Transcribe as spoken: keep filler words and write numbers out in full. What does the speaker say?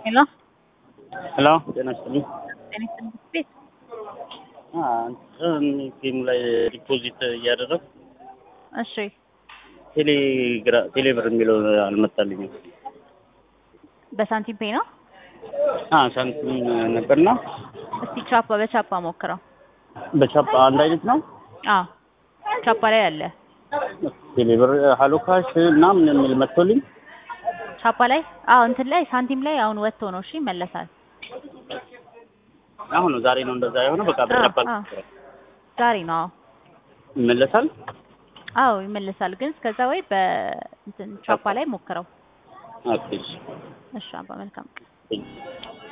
Hello? Hello, ጤና ይስጥልኝ። ጤና ይስጥልኝ ቤት አ ቲም ላይ ዲፖዚት እያደረኩ እሺ ቴሌግራ ቴሌብር የሚለው አልመጣልኝም። በሳንቲም ፔይ ነው? አ ሳንቲም ነበርና እስቲ ቻፓ በቻፓ ሞክረው። በቻፓ አንድ አይነት ነው? አዎ ቻፓ ላይ አለ። ቴሌብር ሃሎ ካሽ ምናምን የሚል መጥቶልኝ ቻፓ ላይ አዎ እንትን ላይ ሳንቲም ላይ አሁን ወጥቶ ነው። እሺ ይመለሳል። አሁን ነው ዛሬ ነው እንደዛ የሆነው። በቃ በቻፓ ዛሬ ነው። ይመለሳል? አዎ ይመለሳል። ግን እስከዛ ወይ በእንትን ቻፓ ላይ ሞክረው። ኦኬ እሺ አባ መልካም